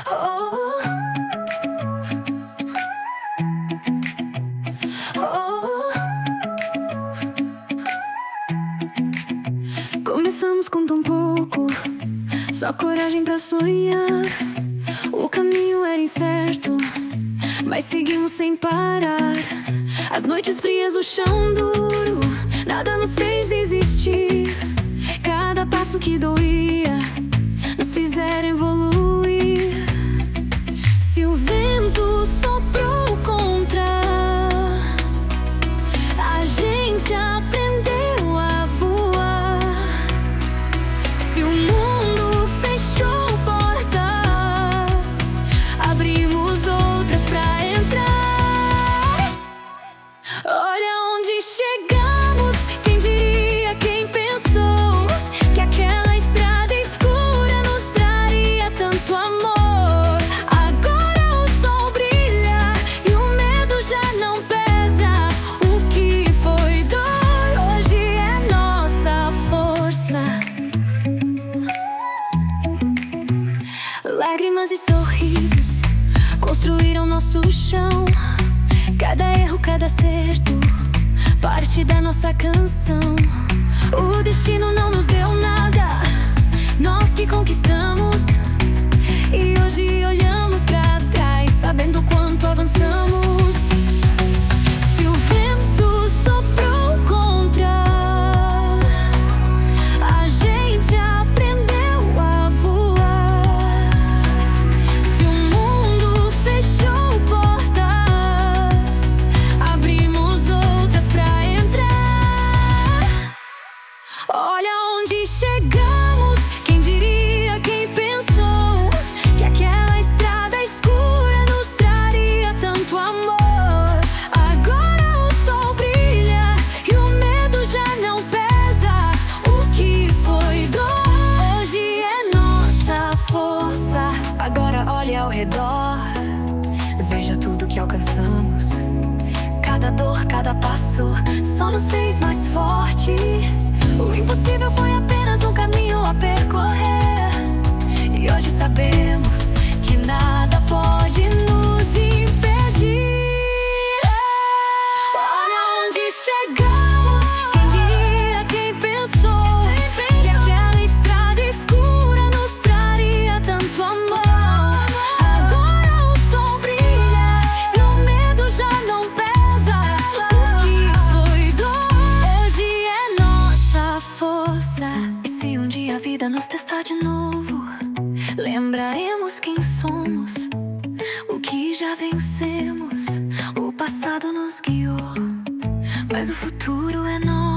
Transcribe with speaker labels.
Speaker 1: Oh, oh. Começamos com tão pouco, só coragem pra sonhar. O caminho era incerto, mas seguimos sem parar. As noites frias, o chão duro, nada nos fez desistir. Cada passo que doía nos fizeram evoluir. Se o vento soprou contra, a gente aprendeu a voar. Se o mundo fechou portas, abrimos outras pra entrar. Olha onde chegamos, quem diria, quem pensou que aquela estrada escura nos traria tanto amor. Agora o sol brilha e o medo já não pesa. O que foi dor hoje é nossa força. Lágrimas e sorrisos construíram nosso chão. Cada erro, cada acerto, parte da nossa canção. O destino não nos deu nada, nós que conquistamos. E hoje olhamos pra trás, sabendo quanto avançamos. Se o vento soprou contra, a gente aprendeu a voar. Se o mundo fechou portas, abrimos outras pra entrar. Olha onde chegamos, quem diria, quem pensou que aquela estrada escura nos traria tanto amor. Agora o sol brilha e o medo já não pesa. O que foi dor hoje é nossa força. Agora olhe ao redor, veja tudo que alcançamos. Cada dor, cada passo só nos fez mais fortes. O impossível foi apenas um caminho a percorrer. E hoje sabemos que nada pode nos impedir. Olha onde chegamos, quem diria, quem pensou que aquela estrada escura nos traria tanto amor. Agora o sol brilha e o medo já não pesa. O que foi dor hoje é nossa força. E se um dia a vida nos testar de novo, lembraremos quem somos, o que já vencemos. O passado nos guiou, mas o futuro é nosso.